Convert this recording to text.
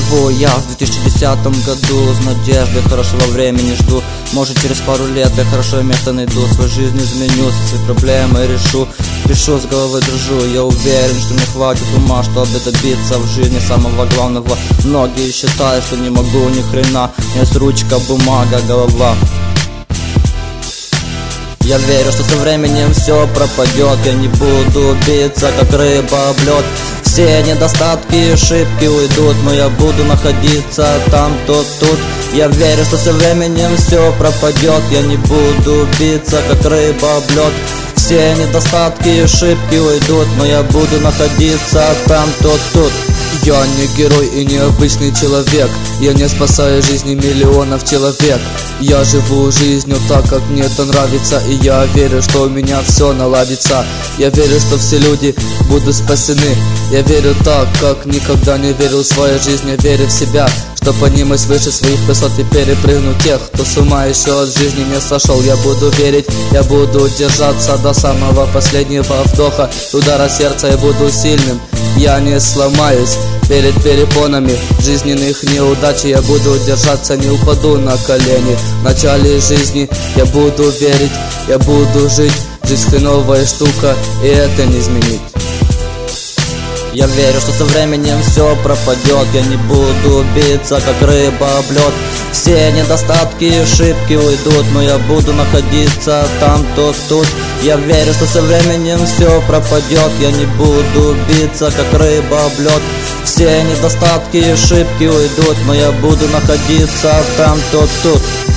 Живу я в 2010 году, с надеждой хорошего времени жду. Может через пару лет я хорошее место найду, свою жизнь изменю, свои проблемы решу. Пишу, с головой дружу, я уверен, что мне хватит ума, чтобы добиться в жизни самого главного. Многие считают, что не могу ни хрена, есть ручка, бумага, голова. Я верю, что со временем все пропадет, я не буду биться, как рыба об лед. Все недостатки и ошибки уйдут, но я буду находиться там, то тут. Я верю, что со временем все пропадет, я не буду биться, как рыба об лед. Все недостатки и ошибки уйдут, но я буду находиться там, то тут. Я не герой и не обычный человек, я не спасаю жизни миллионов человек. Я живу жизнью так, как мне это нравится, и я верю, что у меня все наладится. Я верю, что все люди будут спасены. Я верю так, как никогда не верил в свою жизнь. Я верю в себя, что поднимусь выше своих высот и перепрыгну тех, кто с ума еще от жизни не сошел. Я буду верить, я буду держаться до самого последнего вдоха, удара сердца, я буду сильным. Я не сломаюсь перед перепонами жизненных неудач. Я буду держаться, не упаду на колени. В начале жизни я буду верить, я буду жить. Жизнь хреновая штука, и это не изменить. Я верю, что со временем все пропадет, я не буду биться, как рыба об лед. Все недостатки и ошибки уйдут, но я буду находиться там, то тут. Я верю, что со временем все пропадет, я не буду биться, как рыба об лед. Все недостатки и ошибки уйдут, но я буду находиться там, то тут.